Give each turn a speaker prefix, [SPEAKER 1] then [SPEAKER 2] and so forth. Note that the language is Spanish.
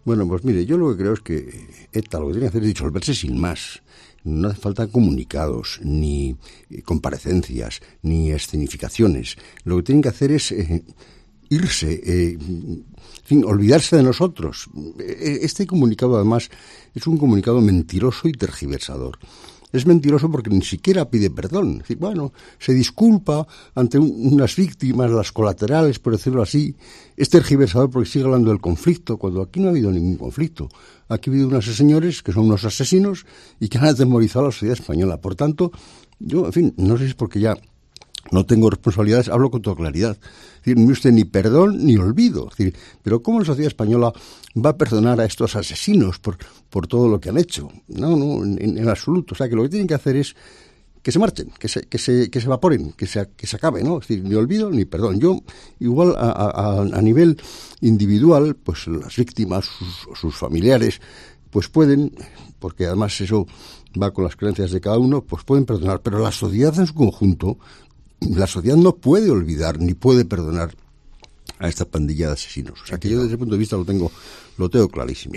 [SPEAKER 1] Bueno, pues mire, yo lo que creo es que ETA lo que tiene que hacer es disolverse sin más. No hace falta comunicados, ni comparecencias, ni escenificaciones. Lo que tienen que hacer es irse, en fin, olvidarse de nosotros. Este comunicado, además, es un comunicado mentiroso y tergiversador. Es mentiroso porque ni siquiera pide perdón. Es decir, bueno, se disculpa ante unas víctimas, las colaterales, por decirlo así. Es tergiversador porque sigue hablando del conflicto, cuando aquí no ha habido ningún conflicto. Aquí ha habido unos señores que son unos asesinos y que han atemorizado a la sociedad española. Por tanto, yo, en fin, no sé si es porque ya no tengo responsabilidades, hablo con toda claridad. Es decir, ni usted ni perdón ni olvido. Es decir, pero ¿cómo la sociedad española va a perdonar a estos asesinos por todo lo que han hecho? No, en absoluto. O sea, que lo que tienen que hacer es que se marchen, que se evaporen, que se acabe, ¿no? Es decir, ni olvido ni perdón. Yo, igual a nivel individual, pues las víctimas, sus familiares, pues pueden, porque además eso va con las creencias de cada uno, pues pueden perdonar. Pero la sociedad en su conjunto, la sociedad no puede olvidar ni puede perdonar a esta pandilla de asesinos. O sea, que yo desde ese punto de vista lo tengo clarísimo.